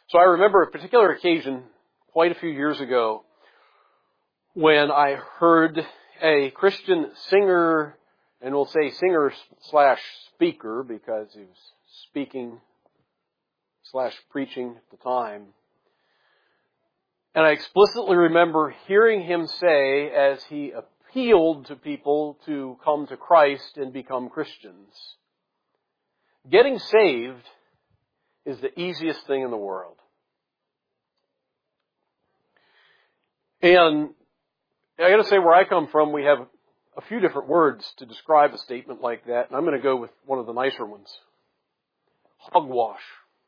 So I remember a particular occasion quite a few years ago when I heard a Christian singer, and we'll say singer slash speaker because he was speaking slash preaching at the time. And I explicitly remember hearing him say, as he appealed to people to come to Christ and become Christians, getting saved is the easiest thing in the world. And I gotta say, where I come from, we have a few different words to describe a statement like that, and I'm gonna go with one of the nicer ones. Hogwash.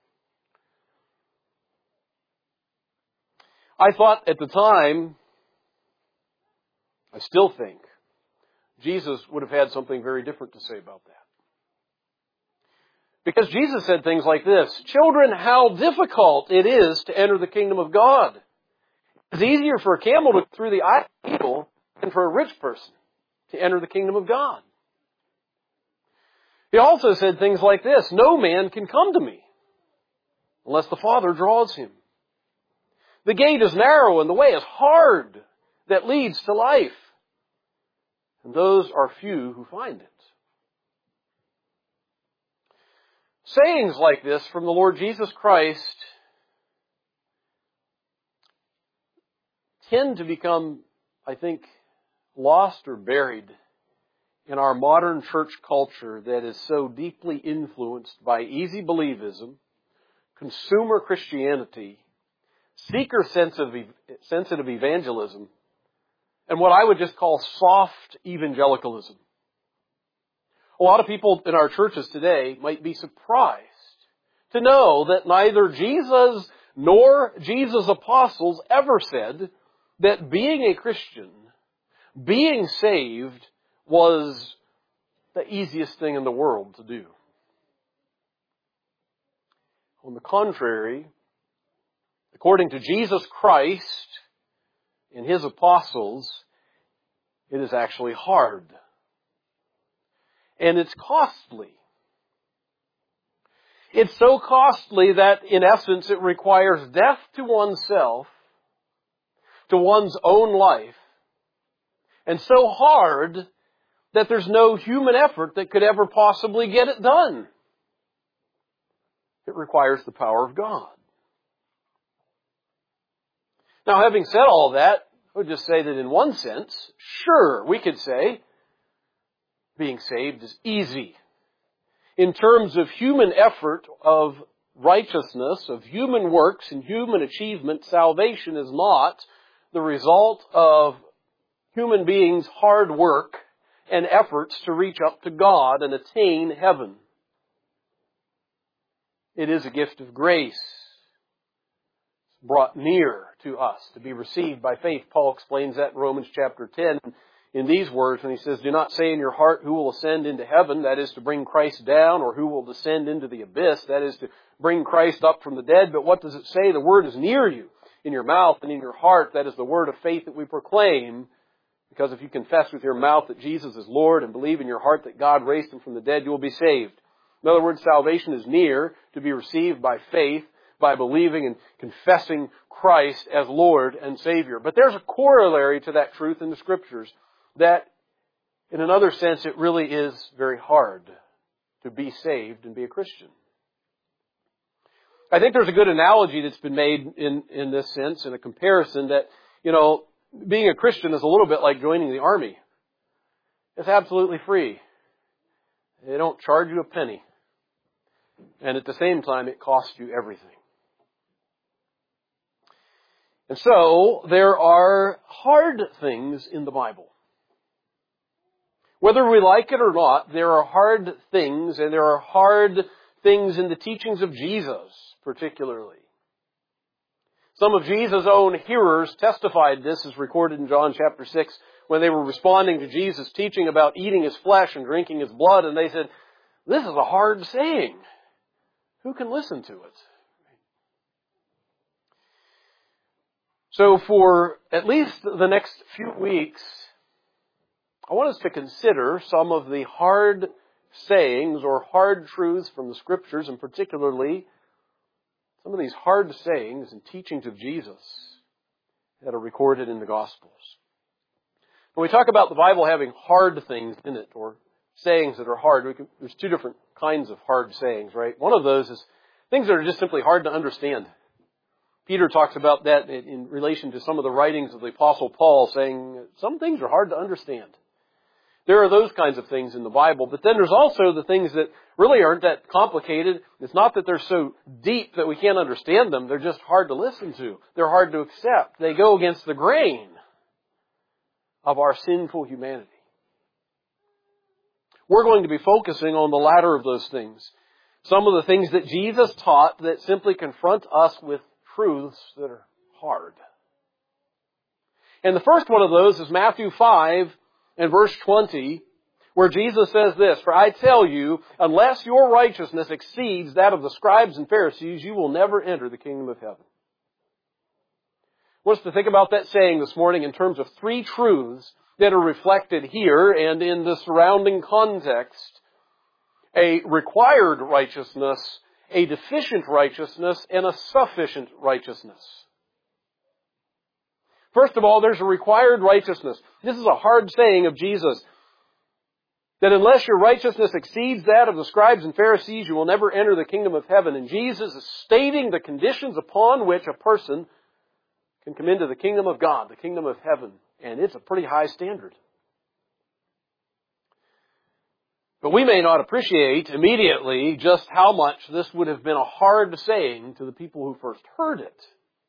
I thought at the time, I still think, Jesus would have had something very different to say about that. Because Jesus said things like this: "Children, how difficult it is to enter the kingdom of God. It's easier for a camel to go through the eye of a needle than for a rich person to enter the kingdom of God." He also said things like this: "No man can come to me unless the Father draws him. The gate is narrow and the way is hard that leads to life, and those are few who find it." Sayings like this from the Lord Jesus Christ tend to become, I think, lost or buried in our modern church culture that is so deeply influenced by easy believism, consumer Christianity, seeker-sensitive evangelism, and what I would just call soft evangelicalism. A lot of people in our churches today might be surprised to know that neither Jesus nor Jesus' apostles ever said that being a Christian, being saved, was the easiest thing in the world to do. On the contrary, according to Jesus Christ and His apostles, it is actually hard. And it's costly. It's so costly that, in essence, it requires death to oneself, to one's own life, and so hard that there's no human effort that could ever possibly get it done. It requires the power of God. Now, having said all that, I would just say that in one sense, sure, we could say being saved is easy. In terms of human effort, of righteousness, of human works and human achievement, salvation is not the result of human beings' hard work and efforts to reach up to God and attain heaven. It is a gift of grace brought near to us to be received by faith. Paul explains that in Romans chapter 10 in these words when he says, "Do not say in your heart, who will ascend into heaven," that is to bring Christ down, or who will descend into the abyss, that is to bring Christ up from the dead. But what does it say? The word is near you, in your mouth and in your heart. That is the word of faith that we proclaim. Because if you confess with your mouth that Jesus is Lord and believe in your heart that God raised Him from the dead, you will be saved. In other words, salvation is near, to be received by faith, by believing and confessing Christ as Lord and Savior. But there's a corollary to that truth in the Scriptures, that in another sense it really is very hard to be saved and be a Christian. I think there's a good analogy that's been made in this sense, in a comparison that, being a Christian is a little bit like joining the army. It's absolutely free. They don't charge you a penny. And at the same time, it costs you everything. And so, there are hard things in the Bible. Whether we like it or not, there are hard things, and there are hard things in the teachings of Jesus, particularly. Some of Jesus' own hearers testified this, as recorded in John chapter 6, when they were responding to Jesus' teaching about eating His flesh and drinking His blood, and they said, "This is a hard saying. Who can listen to it?" So for at least the next few weeks, I want us to consider some of the hard sayings or hard truths from the Scriptures, and particularly some of these hard sayings and teachings of Jesus that are recorded in the Gospels. When we talk about the Bible having hard things in it, or sayings that are hard, there's two different kinds of hard sayings, right? One of those is things that are just simply hard to understand. Peter talks about that in relation to some of the writings of the Apostle Paul, saying some things are hard to understand. There are those kinds of things in the Bible, but then there's also the things that really aren't that complicated. It's not that they're so deep that we can't understand them. They're just hard to listen to. They're hard to accept. They go against the grain of our sinful humanity. We're going to be focusing on the latter of those things. Some of the things that Jesus taught that simply confront us with truths that are hard. And the first one of those is Matthew 5 and verse 20, where Jesus says this, "For I tell you, unless your righteousness exceeds that of the scribes and Pharisees, you will never enter the kingdom of heaven." I want us to think about that saying this morning in terms of three truths that are reflected here and in the surrounding context. A required righteousness, a deficient righteousness, and a sufficient righteousness. First of all, there's a required righteousness. This is a hard saying of Jesus, that unless your righteousness exceeds that of the scribes and Pharisees, you will never enter the kingdom of heaven. And Jesus is stating the conditions upon which a person can come into the kingdom of God, the kingdom of heaven. And it's a pretty high standard. But we may not appreciate immediately just how much this would have been a hard saying to the people who first heard it.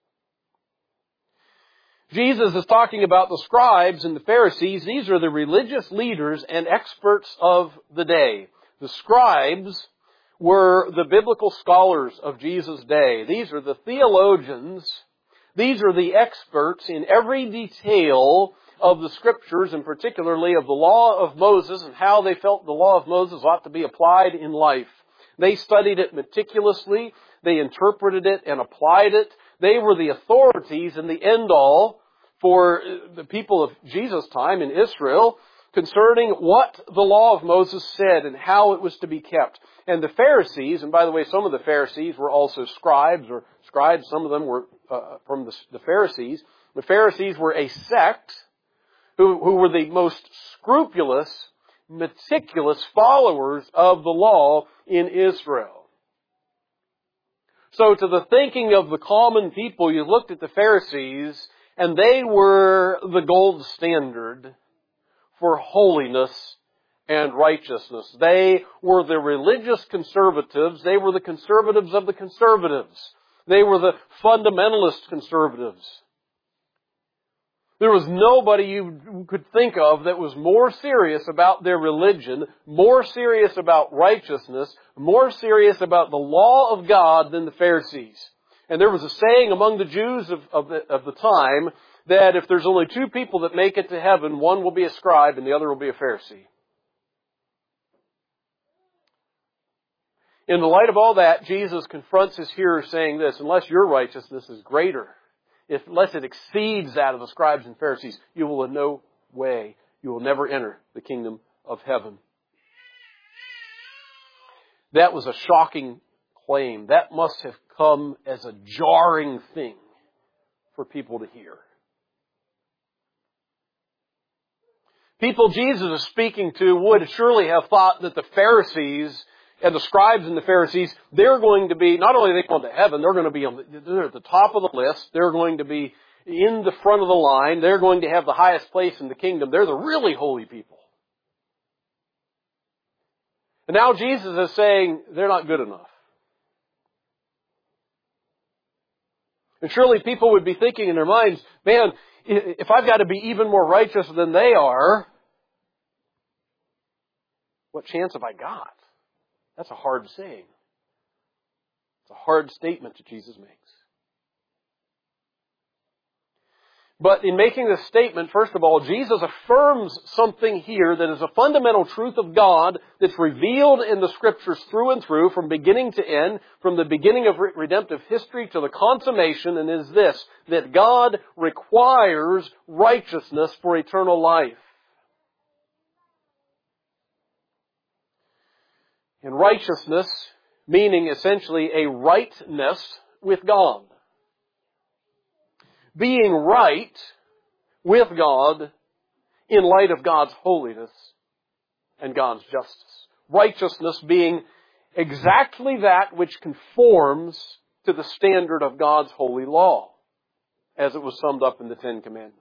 Jesus is talking about the scribes and the Pharisees. These are the religious leaders and experts of the day. The scribes were the biblical scholars of Jesus' day. These are the theologians. These are the experts in every detail of the Scriptures, and particularly of the law of Moses and how they felt the law of Moses ought to be applied in life. They studied it meticulously. They interpreted it and applied it. They were the authorities and the end-all for the people of Jesus' time in Israel concerning what the law of Moses said and how it was to be kept. And the Pharisees, and by the way, some of the Pharisees were also scribes, some of them were from the Pharisees. The Pharisees were a sect who were the most scrupulous, meticulous followers of the law in Israel. So to the thinking of the common people, you looked at the Pharisees, and they were the gold standard for holiness and righteousness. They were the religious conservatives. They were the conservatives of the conservatives. They were the fundamentalist conservatives. There was nobody you could think of that was more serious about their religion, more serious about righteousness, more serious about the law of God than the Pharisees. And there was a saying among the Jews of the time that if there's only two people that make it to heaven, one will be a scribe and the other will be a Pharisee. In the light of all that, Jesus confronts his hearers saying this, unless your righteousness is greater, unless it exceeds that of the scribes and Pharisees, you will in no way, you will never enter the kingdom of heaven. That was a shocking claim. That must have come as a jarring thing for people to hear. People Jesus is speaking to would surely have thought that the Pharisees and the scribes and the Pharisees, they're going to be, not only are they going to heaven, they're going to be they're at the top of the list. They're going to be in the front of the line. They're going to have the highest place in the kingdom. They're the really holy people. And now Jesus is saying they're not good enough. And surely people would be thinking in their minds, man, if I've got to be even more righteous than they are, what chance have I got? That's a hard saying. It's a hard statement that Jesus makes. But in making this statement, first of all, Jesus affirms something here that is a fundamental truth of God that's revealed in the Scriptures through and through, from beginning to end, from the beginning of redemptive history to the consummation, and is this, that God requires righteousness for eternal life. And righteousness, meaning essentially a rightness, with God. Being right with God in light of God's holiness and God's justice. Righteousness being exactly that which conforms to the standard of God's holy law, as it was summed up in the Ten Commandments.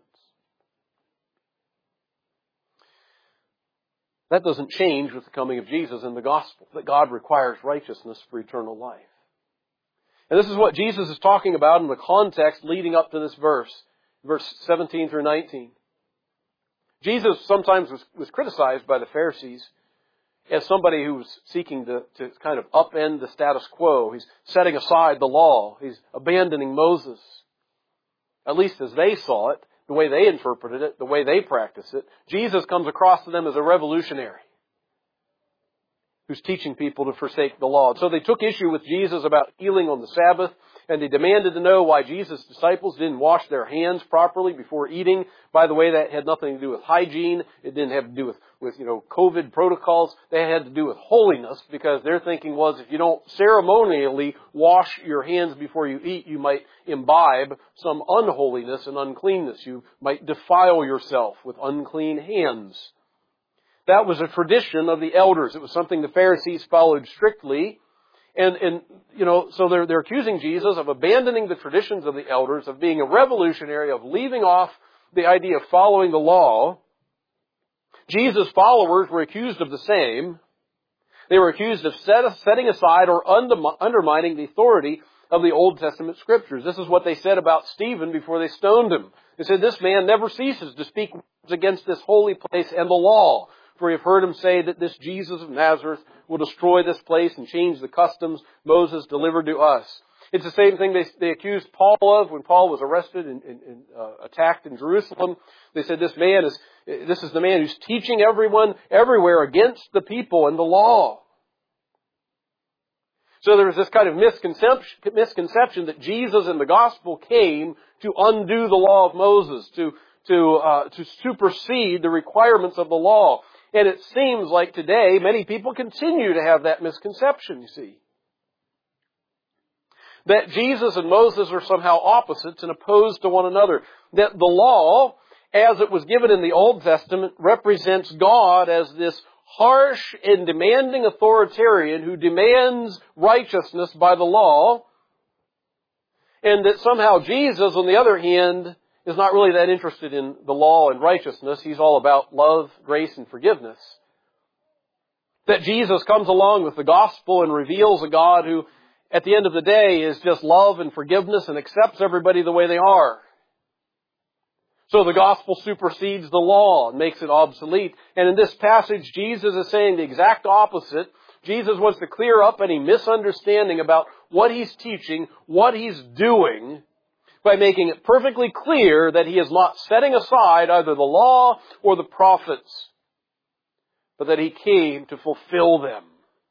That doesn't change with the coming of Jesus in the gospel, that God requires righteousness for eternal life. And this is what Jesus is talking about in the context leading up to this verse 17 through 19. Jesus sometimes was criticized by the Pharisees as somebody who was seeking to kind of upend the status quo. He's setting aside the law. He's abandoning Moses. At least as they saw it, the way they interpreted it, the way they practiced it. Jesus comes across to them as a revolutionary who's teaching people to forsake the law. And so they took issue with Jesus about healing on the Sabbath, and they demanded to know why Jesus' disciples didn't wash their hands properly before eating. By the way, that had nothing to do with hygiene. It didn't have to do with COVID protocols. They had to do with holiness, because their thinking was if you don't ceremonially wash your hands before you eat, you might imbibe some unholiness and uncleanness. You might defile yourself with unclean hands. That was a tradition of the elders. It was something the Pharisees followed strictly. And so they're accusing Jesus of abandoning the traditions of the elders, of being a revolutionary, of leaving off the idea of following the law. Jesus' followers were accused of the same. They were accused of setting aside or undermining the authority of the Old Testament Scriptures. This is what they said about Stephen before they stoned him. They said, "This man never ceases to speak words against this holy place and the law. For we have heard him say that this Jesus of Nazareth will destroy this place and change the customs Moses delivered to us." It's the same thing they accused Paul of when Paul was arrested and attacked in Jerusalem. They said this is the man who's teaching everyone everywhere against the people and the law. So there was this kind of misconception that Jesus in the gospel came to undo the law of Moses, to supersede the requirements of the law. And it seems like today many people continue to have that misconception, you see. That Jesus and Moses are somehow opposites and opposed to one another. That the law, as it was given in the Old Testament, represents God as this harsh and demanding authoritarian who demands righteousness by the law. And that somehow Jesus, on the other hand, is not really that interested in the law and righteousness. He's all about love, grace, and forgiveness. That Jesus comes along with the gospel and reveals a God who, at the end of the day, is just love and forgiveness and accepts everybody the way they are. So the gospel supersedes the law and makes it obsolete. And in this passage, Jesus is saying the exact opposite. Jesus wants to clear up any misunderstanding about what He's teaching, what He's doing, by making it perfectly clear that He is not setting aside either the law or the prophets, but that He came to fulfill them.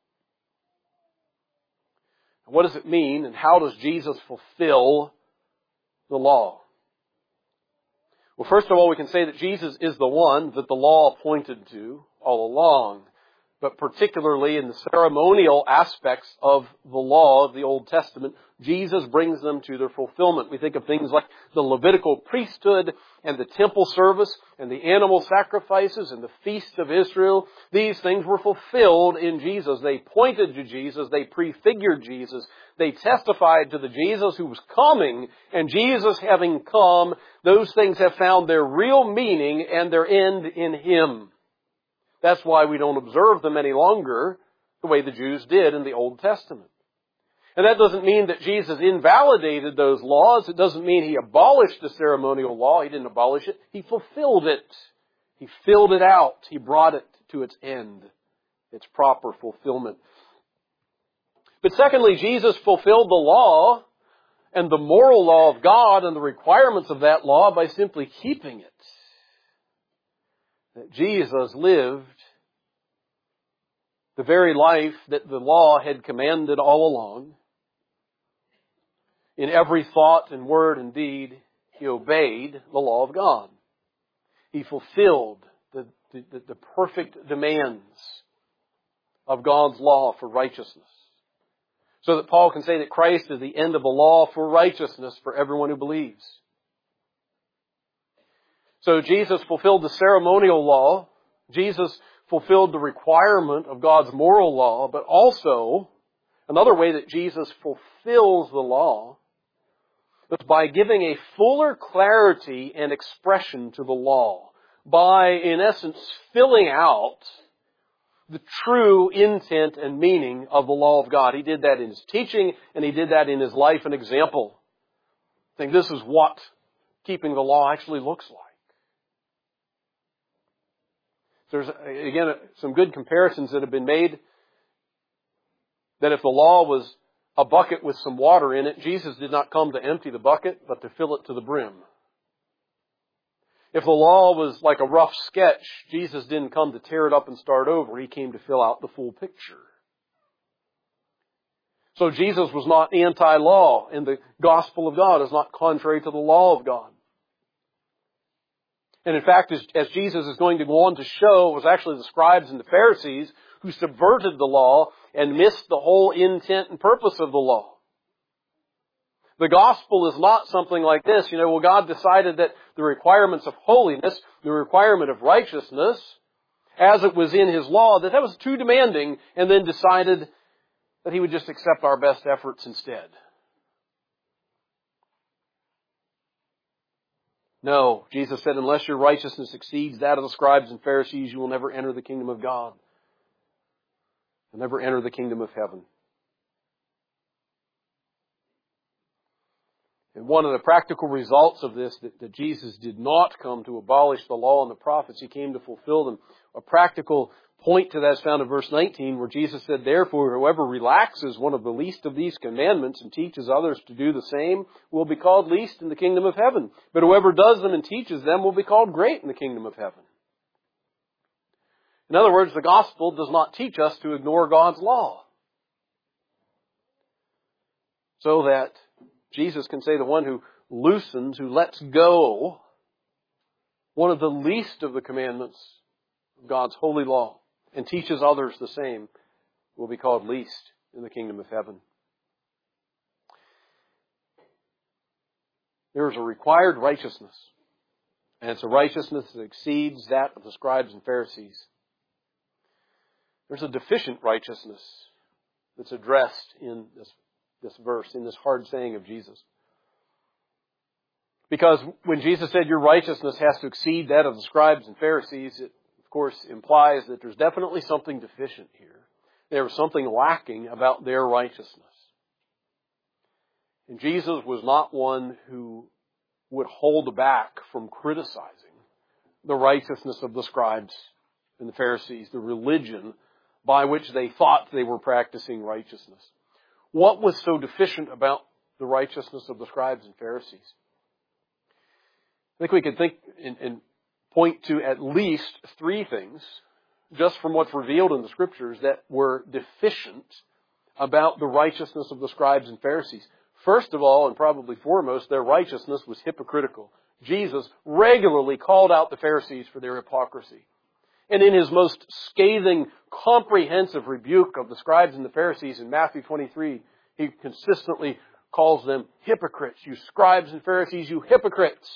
What does it mean, and how does Jesus fulfill the law? Well, first of all, we can say that Jesus is the one that the law pointed to all along, but particularly in the ceremonial aspects of the law of the Old Testament, Jesus brings them to their fulfillment. We think of things like the Levitical priesthood and the temple service and the animal sacrifices and the feast of Israel. These things were fulfilled in Jesus. They pointed to Jesus. They prefigured Jesus. They testified to the Jesus who was coming. And Jesus having come, those things have found their real meaning and their end in Him. That's why we don't observe them any longer the way the Jews did in the Old Testament. And that doesn't mean that Jesus invalidated those laws. It doesn't mean He abolished the ceremonial law. He didn't abolish it. He fulfilled it. He filled it out. He brought it to its end, its proper fulfillment. But secondly, Jesus fulfilled the law and the moral law of God and the requirements of that law by simply keeping it. That Jesus lived the very life that the law had commanded all along. In every thought and word and deed, He obeyed the law of God. He fulfilled the perfect demands of God's law for righteousness. So that Paul can say that Christ is the end of the law for righteousness for everyone who believes. So Jesus fulfilled the ceremonial law. Jesus fulfilled the requirement of God's moral law, but also another way that Jesus fulfills the law is by giving a fuller clarity and expression to the law. By, in essence, filling out the true intent and meaning of the law of God. He did that in His teaching, and He did that in His life and example. I think this is what keeping the law actually looks like. There's, again, some good comparisons that have been made that if the law was a bucket with some water in it, Jesus did not come to empty the bucket, but to fill it to the brim. If the law was like a rough sketch, Jesus didn't come to tear it up and start over. He came to fill out the full picture. So Jesus was not anti-law, and the gospel of God is not contrary to the law of God. And in fact, as Jesus is going to go on to show, it was actually the scribes and the Pharisees who subverted the law and missed the whole intent and purpose of the law. The gospel is not something like this. Well, God decided that the requirements of holiness, the requirement of righteousness, as it was in His law, that was too demanding, and then decided that He would just accept our best efforts instead. No, Jesus said, unless your righteousness exceeds that of the scribes and Pharisees, you will never enter the kingdom of God. You'll never enter the kingdom of heaven. And one of the practical results of this, that Jesus did not come to abolish the law and the prophets, He came to fulfill them. A practical point to that is found in verse 19, where Jesus said, therefore, whoever relaxes one of the least of these commandments and teaches others to do the same will be called least in the kingdom of heaven. But whoever does them and teaches them will be called great in the kingdom of heaven. In other words, the gospel does not teach us to ignore God's law. So that Jesus can say the one who loosens, who lets go one of the least of the commandments of God's holy law and teaches others the same will be called least in the kingdom of heaven. There is a required righteousness, and it's a righteousness that exceeds that of the scribes and Pharisees. There's a deficient righteousness that's addressed in this verse, in this hard saying of Jesus. Because when Jesus said your righteousness has to exceed that of the scribes and Pharisees, it of course implies that there's definitely something deficient here. There was something lacking about their righteousness. And Jesus was not one who would hold back from criticizing the righteousness of the scribes and the Pharisees, the religion by which they thought they were practicing righteousness. What was so deficient about the righteousness of the scribes and Pharisees? I think we could think and point to at least three things, just from what's revealed in the Scriptures, that were deficient about the righteousness of the scribes and Pharisees. First of all, and probably foremost, their righteousness was hypocritical. Jesus regularly called out the Pharisees for their hypocrisy. And in His most scathing, comprehensive rebuke of the scribes and the Pharisees in Matthew 23, He consistently calls them hypocrites. You scribes and Pharisees, you hypocrites.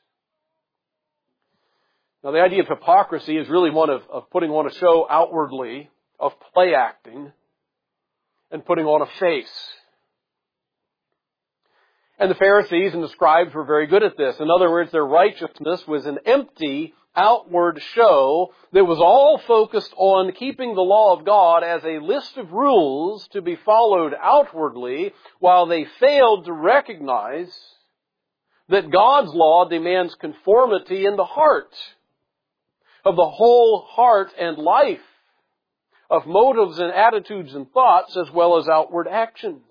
Now, the idea of hypocrisy is really one of putting on a show outwardly, of play acting, and putting on a face. And the Pharisees and the scribes were very good at this. In other words, their righteousness was an empty, outward show that was all focused on keeping the law of God as a list of rules to be followed outwardly, while they failed to recognize that God's law demands conformity in the heart, of the whole heart and life, of motives and attitudes and thoughts, as well as outward actions.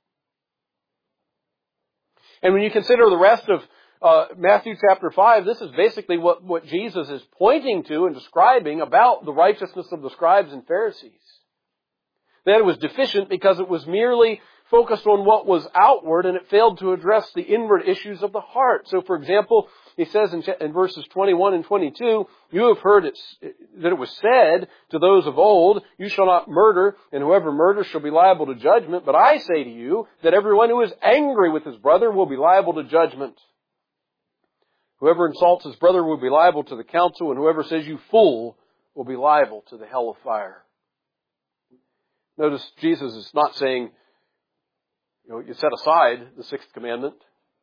And when you consider the rest of Matthew chapter 5, this is basically what Jesus is pointing to and describing about the righteousness of the scribes and Pharisees. That it was deficient because it was merely focused on what was outward, and it failed to address the inward issues of the heart. So, for example, He says in verses 21 and 22, you have heard that it was said to those of old, you shall not murder, and whoever murders shall be liable to judgment. But I say to you that everyone who is angry with his brother will be liable to judgment. Whoever insults his brother will be liable to the council, and whoever says you fool will be liable to the hell of fire. Notice Jesus is not saying, you set aside the sixth commandment.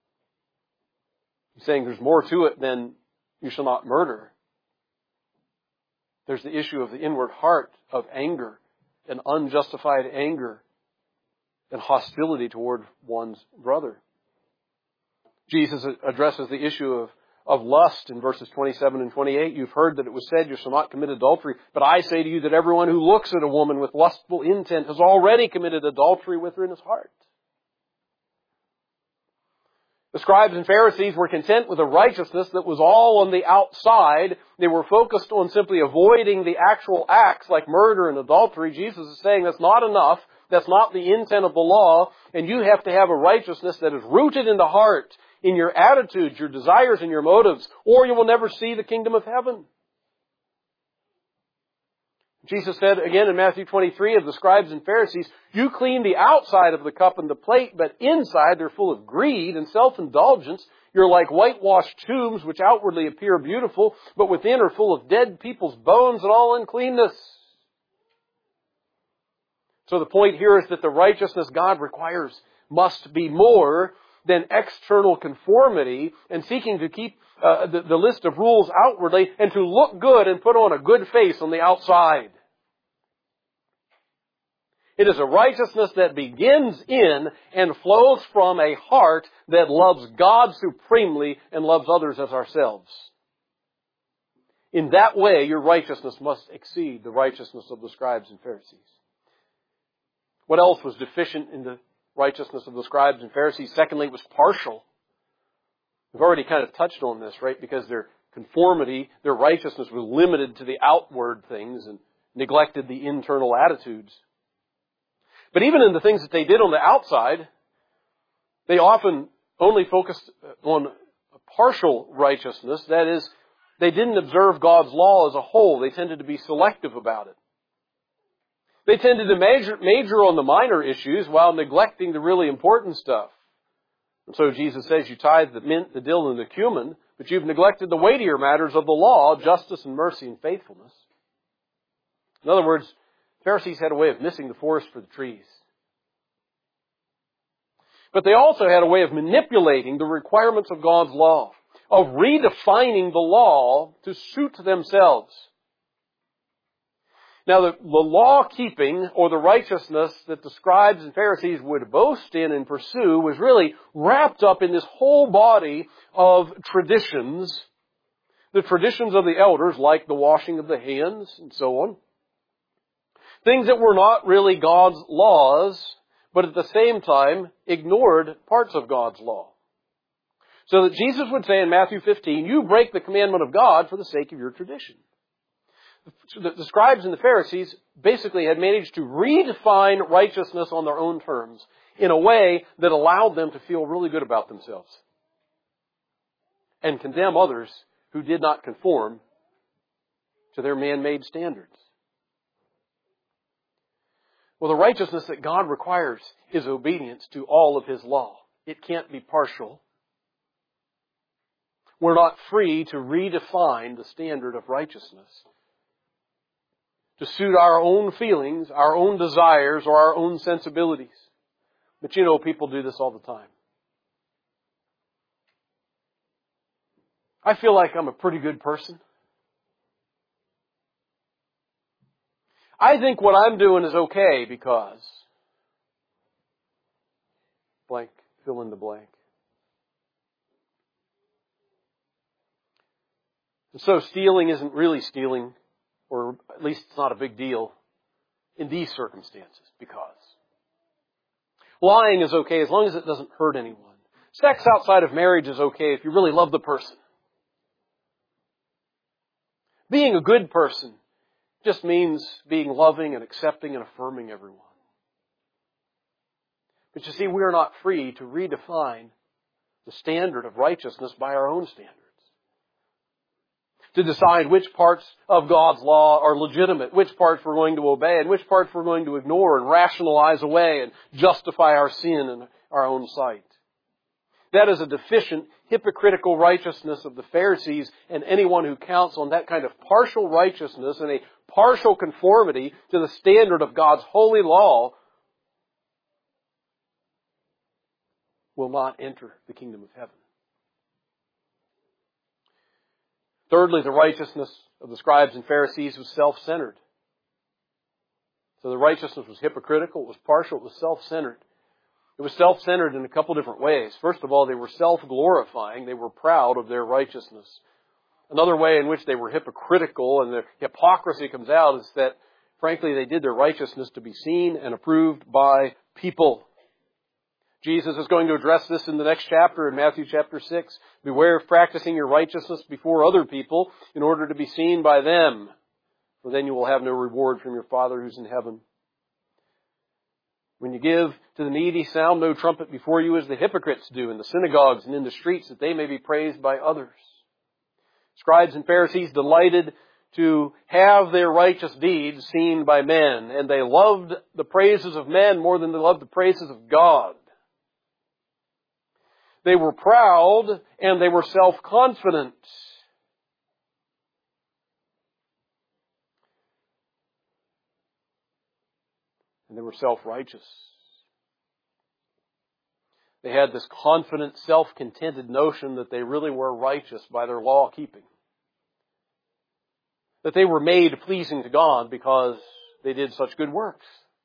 He's saying there's more to it than you shall not murder. There's the issue of the inward heart of anger and unjustified anger and hostility toward one's brother. Jesus addresses the issue of lust in verses 27 and 28. You've heard that it was said, you shall not commit adultery. But I say to you that everyone who looks at a woman with lustful intent has already committed adultery with her in his heart. The scribes and Pharisees were content with a righteousness that was all on the outside. They were focused on simply avoiding the actual acts like murder and adultery. Jesus is saying that's not enough. That's not the intent of the law. And you have to have a righteousness that is rooted in the heart, in your attitudes, your desires, and your motives, or you will never see the kingdom of heaven. Jesus said again in Matthew 23 of the scribes and Pharisees, you clean the outside of the cup and the plate, but inside they're full of greed and self-indulgence. You're like whitewashed tombs which outwardly appear beautiful, but within are full of dead people's bones and all uncleanness. So the point here is that the righteousness God requires must be more than external conformity and seeking to keep the list of rules outwardly and to look good and put on a good face on the outside. It is a righteousness that begins in and flows from a heart that loves God supremely and loves others as ourselves. In that way, your righteousness must exceed the righteousness of the scribes and Pharisees. What else was deficient in the righteousness of the scribes and Pharisees? Secondly, it was partial. We've already kind of touched on this, right? Because their conformity, their righteousness was limited to the outward things and neglected the internal attitudes. But even in the things that they did on the outside, they often only focused on a partial righteousness. That is, they didn't observe God's law as a whole. They tended to be selective about it. They tended to major on the minor issues while neglecting the really important stuff. And so Jesus says, you tithe the mint, the dill, and the cumin, but you've neglected the weightier matters of the law, justice and mercy and faithfulness. In other words, Pharisees had a way of missing the forest for the trees. But they also had a way of manipulating the requirements of God's law, of redefining the law to suit themselves. Now, the law-keeping or the righteousness that the scribes and Pharisees would boast in and pursue was really wrapped up in this whole body of traditions. The traditions of the elders, like the washing of the hands and so on. Things that were not really God's laws, but at the same time ignored parts of God's law. So that Jesus would say in Matthew 15, you break the commandment of God for the sake of your tradition. The scribes and the Pharisees basically had managed to redefine righteousness on their own terms in a way that allowed them to feel really good about themselves and condemn others who did not conform to their man-made standards. Well, the righteousness that God requires is obedience to all of His law. It can't be partial. We're not free to redefine the standard of righteousness to suit our own feelings, our own desires, or our own sensibilities. But you know, people do this all the time. I feel like I'm a pretty good person. I think what I'm doing is okay because blank, fill in the blank. And so stealing isn't really stealing, or at least it's not a big deal in these circumstances because lying is okay as long as it doesn't hurt anyone. Sex outside of marriage is okay if you really love the person. Being a good person just means being loving and accepting and affirming everyone. But you see, we are not free to redefine the standard of righteousness by our own standards. to decide which parts of God's law are legitimate, which parts we're going to obey, and which parts we're going to ignore and rationalize away and justify our sin in our own sight. That is a deficient, hypocritical righteousness of the Pharisees, and anyone who counts on that kind of partial righteousness and a partial conformity to the standard of God's holy law will not enter the kingdom of heaven. Thirdly, the righteousness of the scribes and Pharisees was self-centered. So the righteousness was hypocritical, it was partial, it was self-centered. It was self-centered in a couple different ways. First of all, they were self-glorifying. They were proud of their righteousness. Another way in which they were hypocritical and their hypocrisy comes out is that, frankly, they did their righteousness to be seen and approved by people. Jesus is going to address this in the next chapter, in Matthew chapter 6. Beware of practicing your righteousness before other people in order to be seen by them, for then you will have no reward from your Father who's in heaven. When you give to the needy, sound no trumpet before you as the hypocrites do in the synagogues and in the streets, that they may be praised by others. Scribes and Pharisees delighted to have their righteous deeds seen by men, and they loved the praises of men more than they loved the praises of God. They were proud and they were self-confident. And they were self-righteous. They had this confident, self-contented notion that they really were righteous by their law-keeping. That they were made pleasing to God because they did such good works.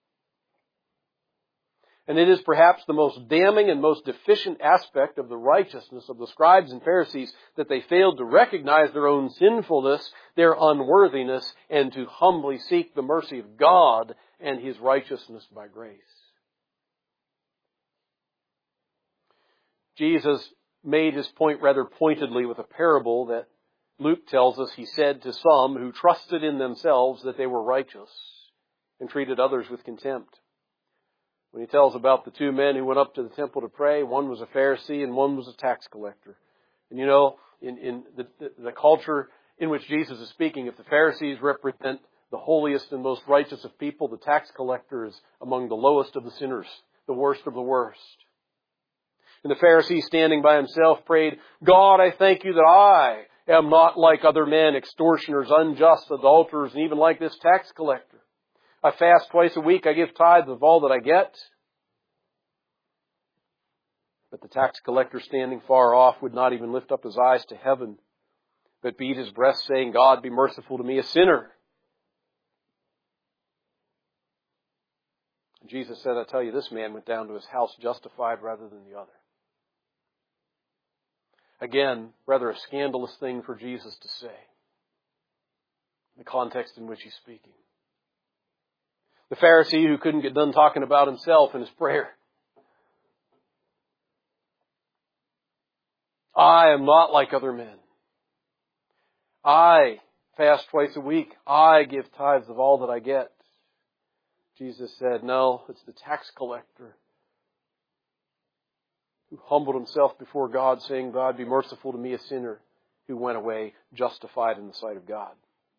And it is perhaps the most damning and most deficient aspect of the righteousness of the scribes and Pharisees that they failed to recognize their own sinfulness, their unworthiness, and to humbly seek the mercy of God and His righteousness by grace. Jesus made His point rather pointedly with a parable that Luke tells us He said to some who trusted in themselves that they were righteous and treated others with contempt. When He tells about the two men who went up to the temple to pray, one was a Pharisee and one was a tax collector. And you know, in the culture in which Jesus is speaking, if the Pharisees represent the holiest and most righteous of people, the tax collector is among the lowest of the sinners, the worst of the worst. And the Pharisee, standing by himself, prayed, God, I thank you that I am not like other men, extortioners, unjust, adulterers, and even like this tax collector. I fast twice a week, I give tithes of all that I get. But the tax collector, standing far off, would not even lift up his eyes to heaven, but beat his breast, saying, God, be merciful to me, a sinner. And Jesus said, I tell you, this man went down to his house justified rather than the other. Again, rather a scandalous thing for Jesus to say, the context in which He's speaking. The Pharisee who couldn't get done talking about himself in his prayer. I am not like other men. I fast twice a week. I give tithes of all that I get. Jesus said, no, it's the tax collector who humbled himself before God, saying, God, be merciful to me, a sinner, who went away justified in the sight of God.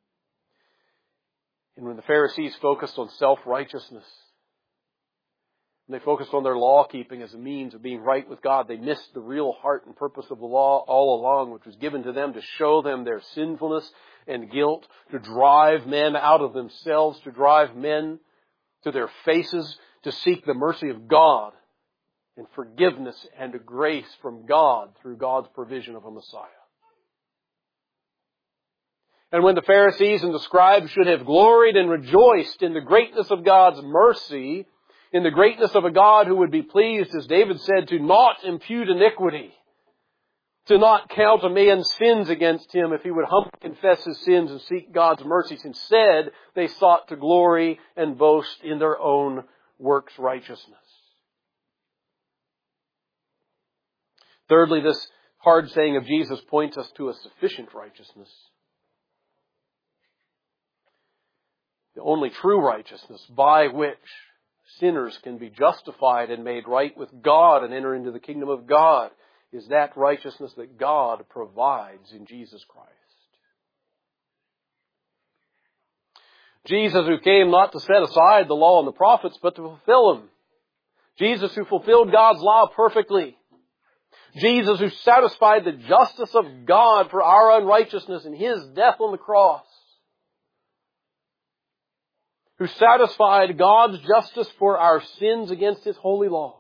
And when the Pharisees focused on self-righteousness, and they focused on their law-keeping as a means of being right with God, they missed the real heart and purpose of the law all along, which was given to them to show them their sinfulness and guilt, to drive men out of themselves, to drive men to their faces, to seek the mercy of God and forgiveness and a grace from God through God's provision of a Messiah. And when the Pharisees and the scribes should have gloried and rejoiced in the greatness of God's mercy, in the greatness of a God who would be pleased, as David said, to not impute iniquity, to not count a man's sins against him if he would humbly confess his sins and seek God's mercies. Instead, they sought to glory and boast in their own works righteousness. Thirdly, this hard saying of Jesus points us to a sufficient righteousness. The only true righteousness by which sinners can be justified and made right with God and enter into the kingdom of God is that righteousness that God provides in Jesus Christ. Jesus who came not to set aside the law and the prophets, but to fulfill them. Jesus who fulfilled God's law perfectly. Jesus who satisfied the justice of God for our unrighteousness in His death on the cross. Who satisfied God's justice for our sins against His holy law.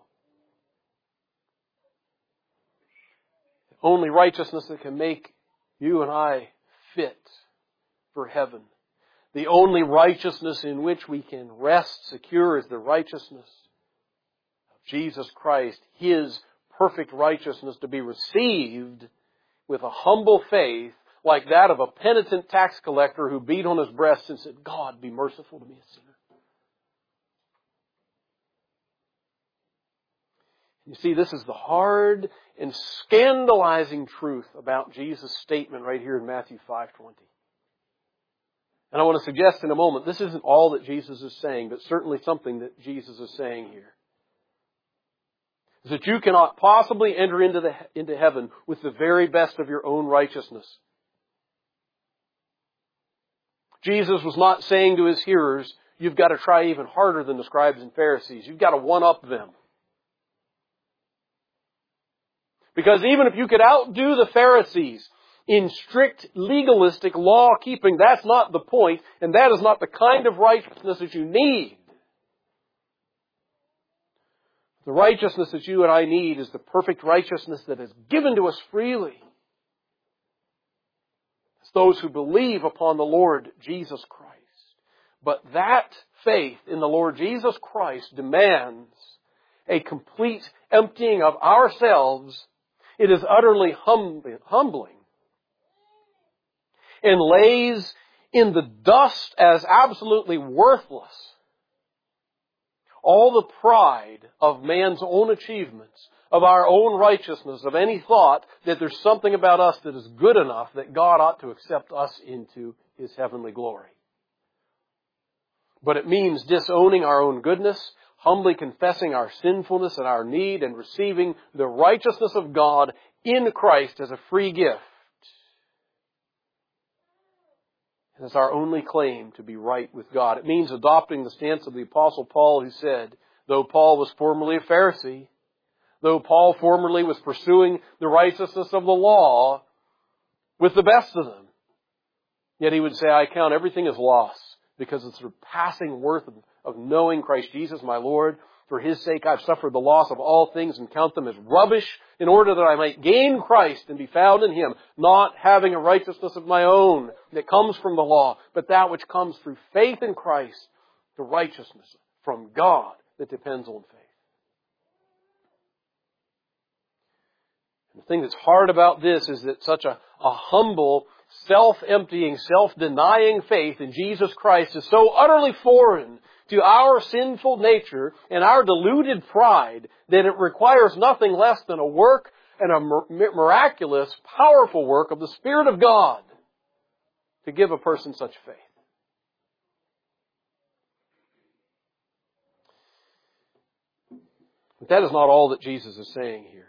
The only righteousness that can make you and I fit for heaven. The only righteousness in which we can rest secure is the righteousness of Jesus Christ. His perfect righteousness to be received with a humble faith like that of a penitent tax collector who beat on his breast and said, God, be merciful to me, a sinner. You see, this is the hard and scandalizing truth about Jesus' statement right here in Matthew 5:20. And I want to suggest in a moment, this isn't all that Jesus is saying, but certainly something that Jesus is saying here. Is that you cannot possibly enter into heaven with the very best of your own righteousness. Jesus was not saying to His hearers, you've got to try even harder than the scribes and Pharisees. You've got to one-up them. Because even if you could outdo the Pharisees in strict legalistic law-keeping, that's not the point, and that is not the kind of righteousness that you need. The righteousness that you and I need is the perfect righteousness that is given to us freely. It's those who believe upon the Lord Jesus Christ. But that faith in the Lord Jesus Christ demands a complete emptying of ourselves. It is utterly humbling and lays in the dust as absolutely worthless all the pride of man's own achievements, of our own righteousness, of any thought that there's something about us that is good enough that God ought to accept us into His heavenly glory. But it means disowning our own goodness, humbly confessing our sinfulness and our need, and receiving the righteousness of God in Christ as a free gift. And it's our only claim to be right with God. It means adopting the stance of the Apostle Paul, who said, though Paul was formerly a Pharisee, though Paul formerly was pursuing the righteousness of the law with the best of them, yet he would say, I count everything as loss because of the surpassing worth of knowing Christ Jesus my Lord. For His sake I've suffered the loss of all things and count them as rubbish in order that I might gain Christ and be found in Him, not having a righteousness of my own that comes from the law, but that which comes through faith in Christ, the righteousness from God that depends on faith. And the thing that's hard about this is that such a humble, self-emptying, self-denying faith in Jesus Christ is so utterly foreign to our sinful nature and our deluded pride that it requires nothing less than a work and a miraculous, powerful work of the Spirit of God to give a person such faith. But that is not all that Jesus is saying here.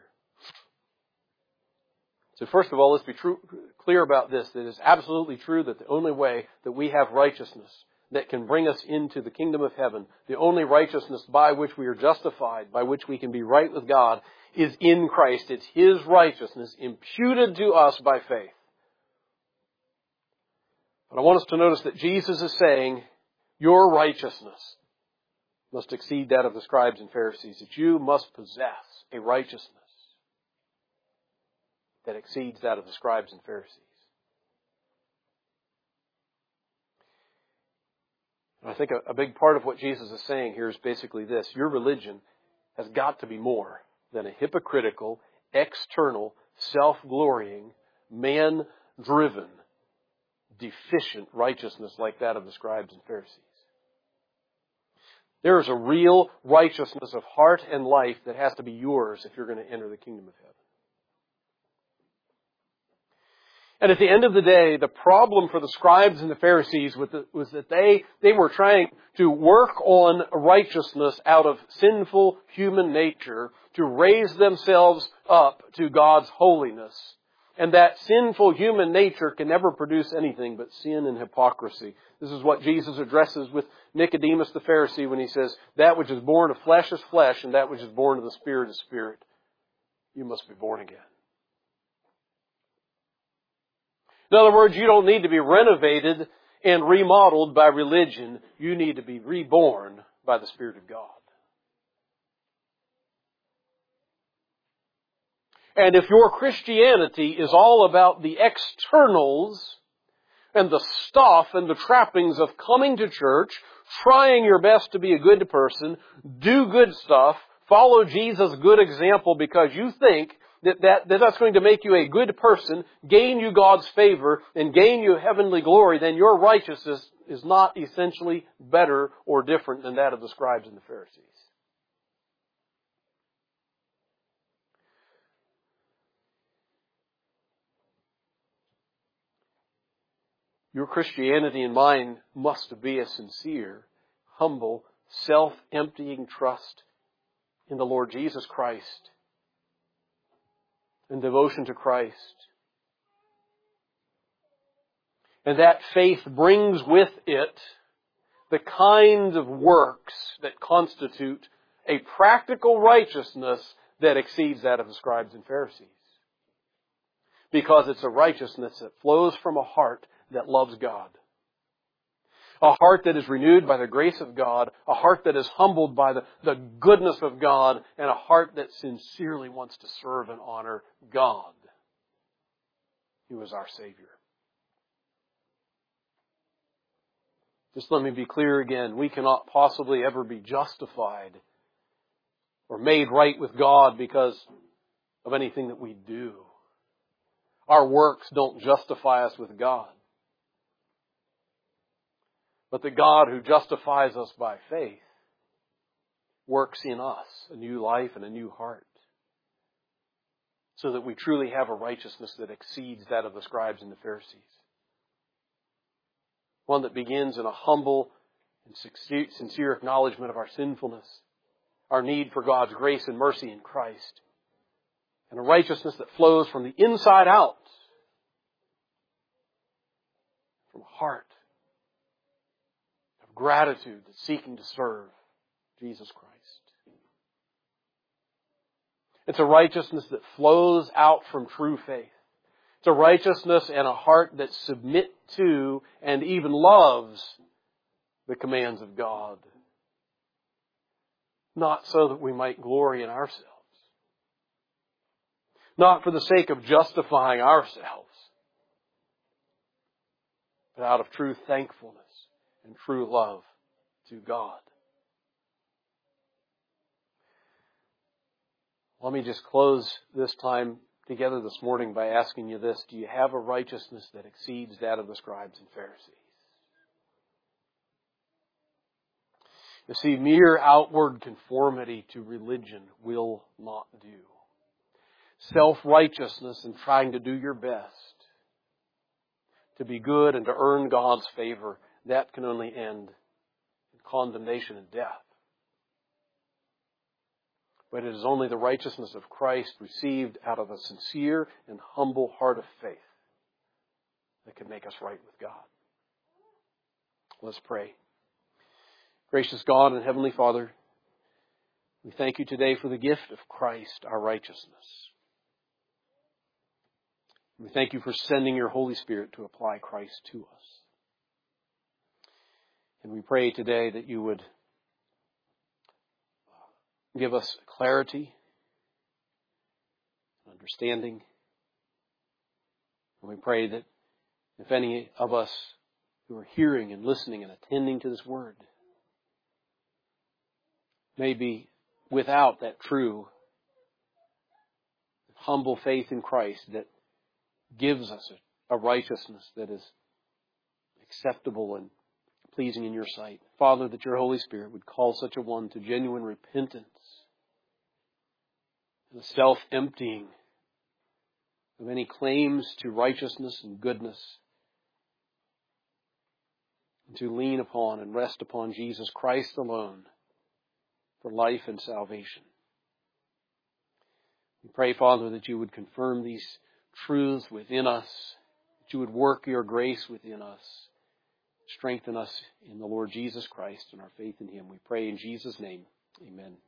So first of all, let's be clear about this, that it is absolutely true that the only way that we have righteousness that can bring us into the kingdom of heaven, the only righteousness by which we are justified, by which we can be right with God, is in Christ. It's His righteousness imputed to us by faith. But I want us to notice that Jesus is saying, your righteousness must exceed that of the scribes and Pharisees, that you must possess a righteousness that exceeds that of the scribes and Pharisees. And I think a big part of what Jesus is saying here is basically this. Your religion has got to be more than a hypocritical, external, self-glorying, man-driven, deficient righteousness like that of the scribes and Pharisees. There is a real righteousness of heart and life that has to be yours if you're going to enter the kingdom of heaven. And at the end of the day, the problem for the scribes and the Pharisees was that they were trying to work on righteousness out of sinful human nature to raise themselves up to God's holiness. And that sinful human nature can never produce anything but sin and hypocrisy. This is what Jesus addresses with Nicodemus the Pharisee when he says, that which is born of flesh is flesh, and that which is born of the Spirit is spirit. You must be born again. In other words, you don't need to be renovated and remodeled by religion. You need to be reborn by the Spirit of God. And if your Christianity is all about the externals and the stuff and the trappings of coming to church, trying your best to be a good person, do good stuff, follow Jesus' good example because you think that's going to make you a good person, gain you God's favor, and gain you heavenly glory, then your righteousness is not essentially better or different than that of the scribes and the Pharisees. Your Christianity and mine must be a sincere, humble, self-emptying trust in the Lord Jesus Christ and devotion to Christ. And that faith brings with it the kind of works that constitute a practical righteousness that exceeds that of the scribes and Pharisees. Because it's a righteousness that flows from a heart that loves God. A heart that is renewed by the grace of God, a heart that is humbled by the goodness of God, and a heart that sincerely wants to serve and honor God, who is our Savior. Just let me be clear again. We cannot possibly ever be justified or made right with God because of anything that we do. Our works don't justify us with God. But the God who justifies us by faith works in us a new life and a new heart so that we truly have a righteousness that exceeds that of the scribes and the Pharisees. One that begins in a humble and sincere acknowledgement of our sinfulness, our need for God's grace and mercy in Christ, and a righteousness that flows from the inside out, from a heart gratitude that's seeking to serve Jesus Christ. It's a righteousness that flows out from true faith. It's a righteousness and a heart that submit to and even loves the commands of God. Not so that we might glory in ourselves. Not for the sake of justifying ourselves, but out of true thankfulness and true love to God. Let me just close this time together this morning by asking you this. Do you have a righteousness that exceeds that of the scribes and Pharisees? You see, mere outward conformity to religion will not do. Self-righteousness and trying to do your best to be good and to earn God's favor, that can only end in condemnation and death. But it is only the righteousness of Christ received out of a sincere and humble heart of faith that can make us right with God. Let's pray. Gracious God and Heavenly Father, we thank you today for the gift of Christ, our righteousness. We thank you for sending your Holy Spirit to apply Christ to us. And we pray today that you would give us clarity, understanding. And we pray that if any of us who are hearing and listening and attending to this word may be without that true, humble faith in Christ that gives us a righteousness that is acceptable and pleasing in your sight. Father, that your Holy Spirit would call such a one to genuine repentance and a self-emptying of any claims to righteousness and goodness, and to lean upon and rest upon Jesus Christ alone for life and salvation. We pray, Father, that you would confirm these truths within us, that you would work your grace within us. Strengthen us in the Lord Jesus Christ and our faith in Him. We pray in Jesus' name. Amen.